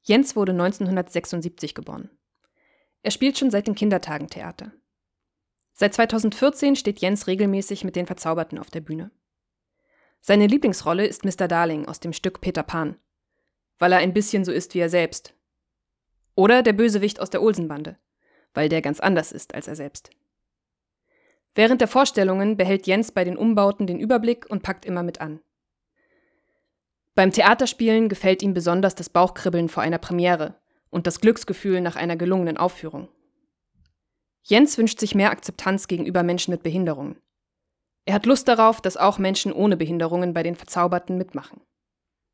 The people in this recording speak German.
Jens wurde 1976 geboren. Er spielt schon seit den Kindertagen Theater. Seit 2014 steht Jens regelmäßig mit den Verzauberten auf der Bühne. Seine Lieblingsrolle ist Mr. Darling aus dem Stück Peter Pan, weil er ein bisschen so ist wie er selbst. Oder der Bösewicht aus der Olsenbande, weil der ganz anders ist als er selbst. Während der Vorstellungen behält Jens bei den Umbauten den Überblick und packt immer mit an. Beim Theaterspielen gefällt ihm besonders das Bauchkribbeln vor einer Premiere und das Glücksgefühl nach einer gelungenen Aufführung. Jens wünscht sich mehr Akzeptanz gegenüber Menschen mit Behinderungen. Er hat Lust darauf, dass auch Menschen ohne Behinderungen bei den Verzauberten mitmachen.